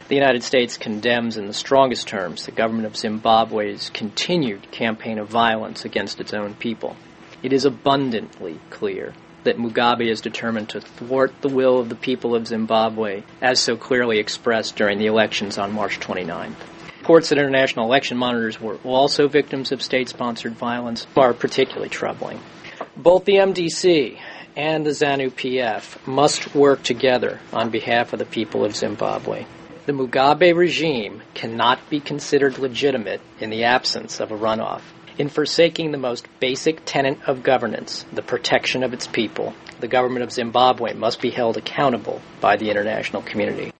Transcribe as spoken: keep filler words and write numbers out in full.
The United States condemns in the strongest terms the government of Zimbabwe's continued campaign of violence against its own people. It is abundantly clear that Mugabe is determined to thwart the will of the people of Zimbabwe, as so clearly expressed during the elections on March twenty-ninth. Reports that international election monitors were also victims of state-sponsored violence are particularly troubling. Both the M D C and the ZANU-P F must work together on behalf of the people of Zimbabwe. The Mugabe regime cannot be considered legitimate in the absence of a runoff. In forsaking the most basic tenet of governance, the protection of its people, the government of Zimbabwe must be held accountable by the international community.